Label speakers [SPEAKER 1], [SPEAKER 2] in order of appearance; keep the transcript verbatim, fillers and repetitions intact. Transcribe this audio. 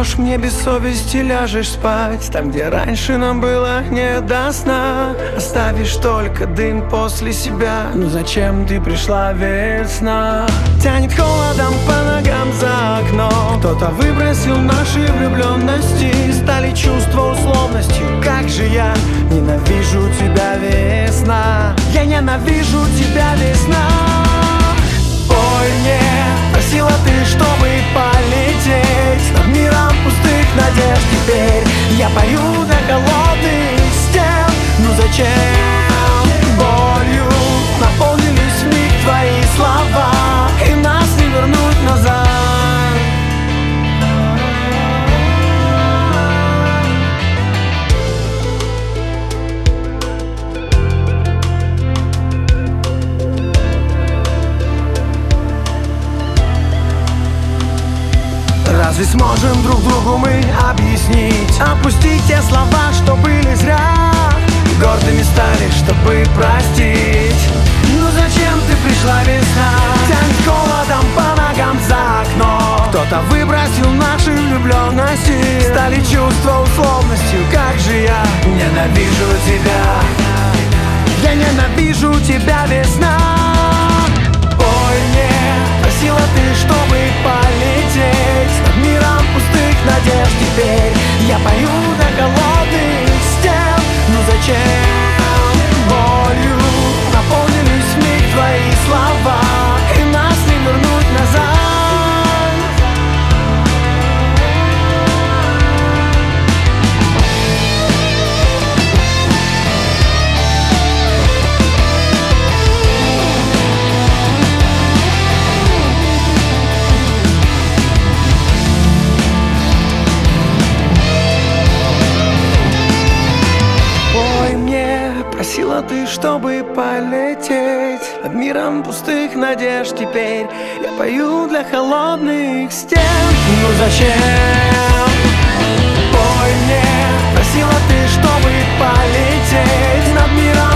[SPEAKER 1] Соврешь мне без совести, ляжешь спать там, где раньше нам было не до сна. Оставишь только дым после себя. Ну зачем ты пришла, весна? Тянет холодом по ногам за окном. Кто-то выбросил наши влюбленности. Стали чувства условностью. Как же я ненавижу тебя, весна. Я ненавижу тебя, весна. Ой, мне просила ты, чтобы полететь над миром пустых надежд. Теперь я пою до холодных стен. Ну зачем? Болью наполнились вмиг твои слова, и нас не вернуть назад. Разве сможем друг другу мы объяснить? Опустить те слова, что были зря. Гордыми стали, чтобы простить. Ну зачем ты пришла, весна? Тянет холодом по ногам за окно. Кто-то выбросил наши влюбленности. Стали чувства условностью. Как же я ненавижу тебя. Я ненавижу тебя, весна. Ой, мне просила ты, чтобы полететь над миром пустых надежд. Теперь я пою до холодных стен. Ну зачем? Болью наполнились вмиг твои слова, и нас не вернуть назад. Просила ты, чтобы полететь над миром пустых надежд. Теперь я пою для холодных стен. Ну зачем? Ой, мне просила ты, чтобы полететь над миром